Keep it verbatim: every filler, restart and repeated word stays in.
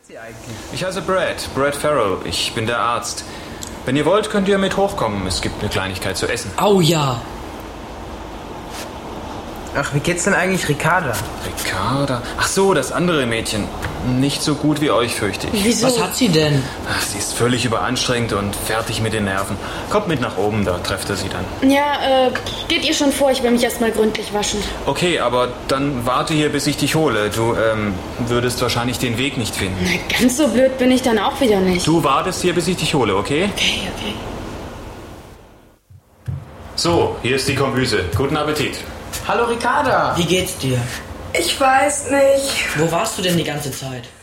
Ich heiße Brad, Brad Farrell. Ich bin der Arzt. Wenn ihr wollt, könnt ihr mit hochkommen. Es gibt eine Kleinigkeit zu essen. Au ja. Ach, wie geht's denn eigentlich Ricarda? Ricarda? Ach so, das andere Mädchen. Nicht so gut wie euch, fürchte ich. Wieso? Was hat sie denn? Ach, sie ist völlig überanstrengt und fertig mit den Nerven. Kommt mit nach oben, da trefft ihr sie dann. Ja, äh, geht ihr schon vor, ich will mich erstmal gründlich waschen. Okay, aber dann warte hier, bis ich dich hole. Du, ähm, würdest wahrscheinlich den Weg nicht finden. Na, ganz so blöd bin ich dann auch wieder nicht. Du wartest hier, bis ich dich hole, okay? Okay, okay. So, hier ist die Kombüse. Guten Appetit. Hallo Ricarda. Wie geht's dir? Ich weiß nicht. Wo warst du denn die ganze Zeit?